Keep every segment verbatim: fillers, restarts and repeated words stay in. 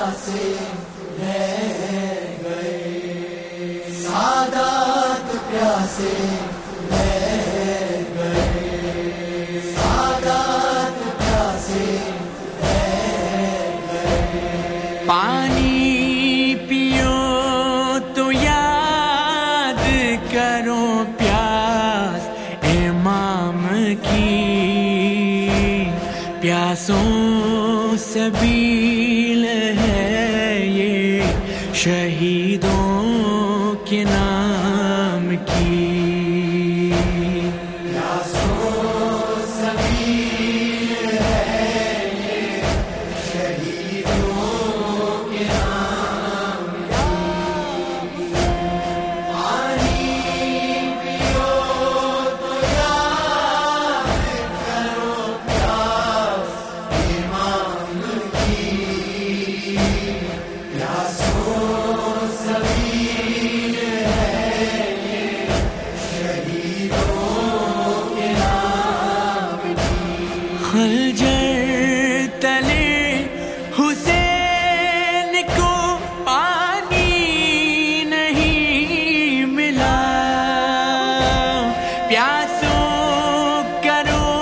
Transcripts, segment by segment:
پیاسے رہ گئے، سادات پیاسے رہ گئے، سادات پیاسے رہ گئے۔ پانی پیو تو یاد کرو پیاس امام کی، پیاسوں سبیل ہے یہ شہیدوں کے نام کی، پیاسوں سبیل ہے یہ شہیدوں کے نام کی۔ پانی پیو تو یاد کرو پیاس امام کی، پیاسوں سبیل ہے یہ شہیدوں کے نام کی۔ خنجر تلے حسین کو پانی نہیں ملا، پیاسوں کرو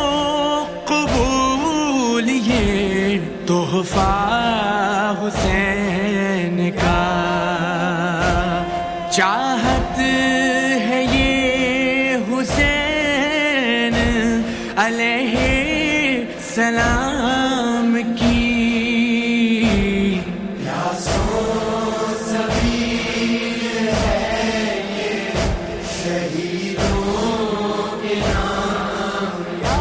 قبول یہ تحفہ حسین کا، چاہت ہے یہ حسین علیہ السلام کی، پیاسوں سبیل ہے یہ شہیدوں کے نام کی۔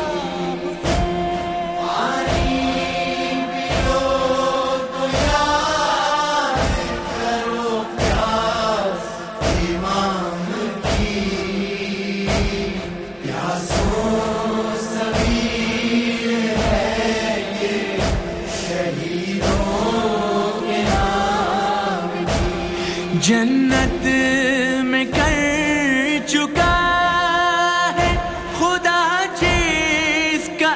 پانی پیو تو یاد کرو پیاس امام کی، پیاسوں سبیل ہے یہ شہیدوں کے نام کی۔ جنت میں کر چکا ہے خدا جس کا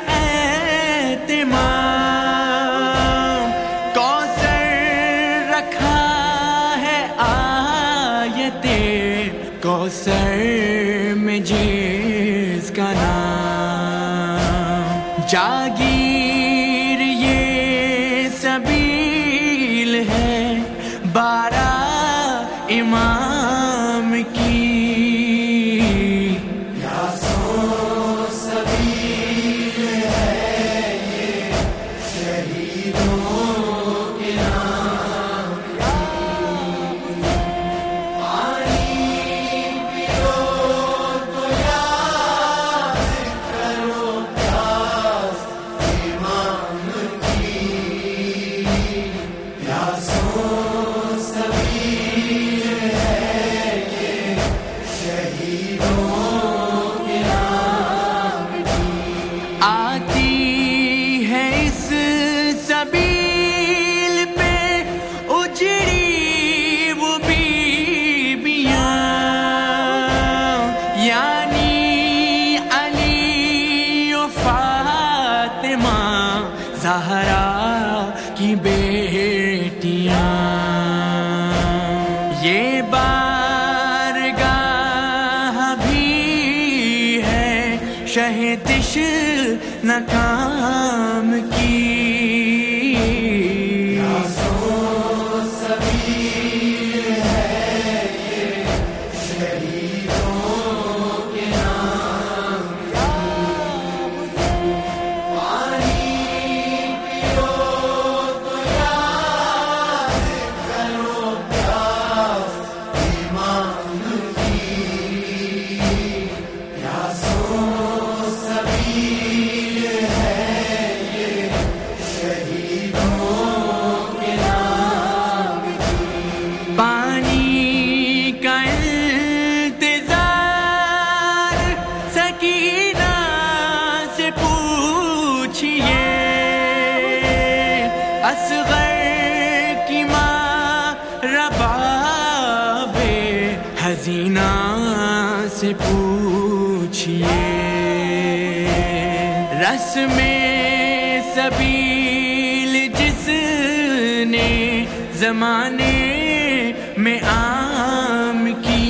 اہتمام، کوثر رکھا ہے آیت کوثر میں جس کا نام، جاگیر یہ سبیل ہے بارہ امام کی، پیاسوں سبیل ہے یہ شہیدوں کے نام کی۔ پانی پیو تو یاد کرو پیاس امام کی، پیاسوں سبیل ہے یہ شہیدوں کے نام کی۔ آتی ہے اس سبیل پہ اجڑی وہ بیبیاں، یعنی علی و فاطمہ زہرا کی بیٹیاں، یہ بارگاہ بھی ہے شہدش ناکام کی، پیاسوں سبیل ہے یہ شہیدوں کے نام کی۔ پانی پیو تو یاد کرو پیاس امام کی، پیاسوں سبیل ہے یہ شہیدوں کے نام کی۔ پانی کا انتظار سکینہ سے پوچھئے، اصغر کی ماں رباب حزینہ سے پوچھئے، رسم سبیل جس نے زمانے میں عام کی.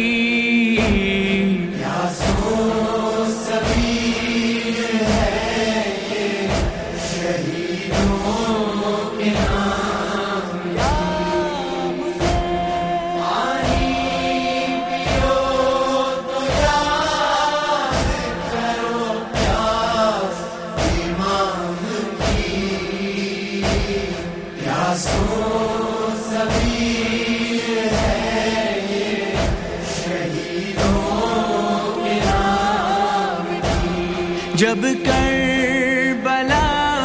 جب کربلا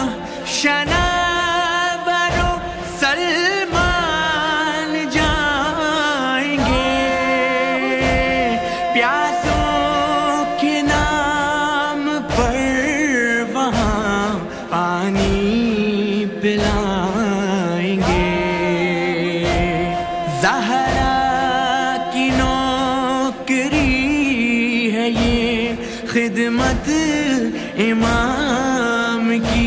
شناور و سلمان جائیں گے، پیاسوں کے نام پر وہاں پانی پلائیں گے. زہرا کی نوکری ہے یہ خدمت امام کی.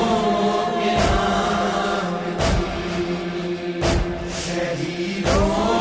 شہیدوں